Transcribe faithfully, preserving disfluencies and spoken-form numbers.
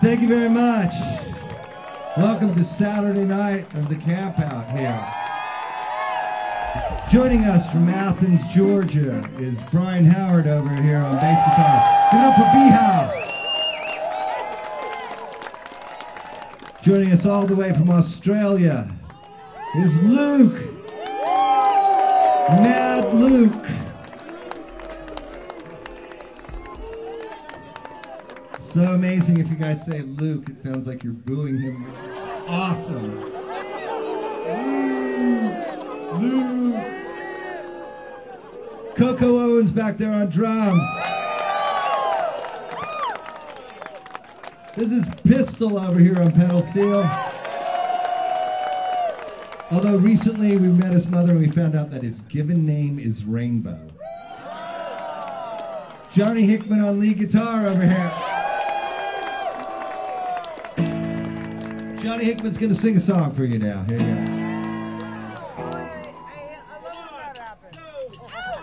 Thank you very much. Welcome to Saturday night of the camp out here. Joining us from Athens, Georgia is Brian Howard over here on bass guitar. Give it up for B-How. Joining us all the way from Australia is Luke. Mad Luke. So amazing if you guys say Luke, it sounds like you're booing him, which is awesome. Luke, Luke. Coco Owens back there on drums. This is Pistol over here on pedal steel. Although recently we met his mother and we found out that his given name is Rainbow. Johnny Hickman on lead guitar over here. Johnny Hickman's gonna sing a song for you now. Here you go.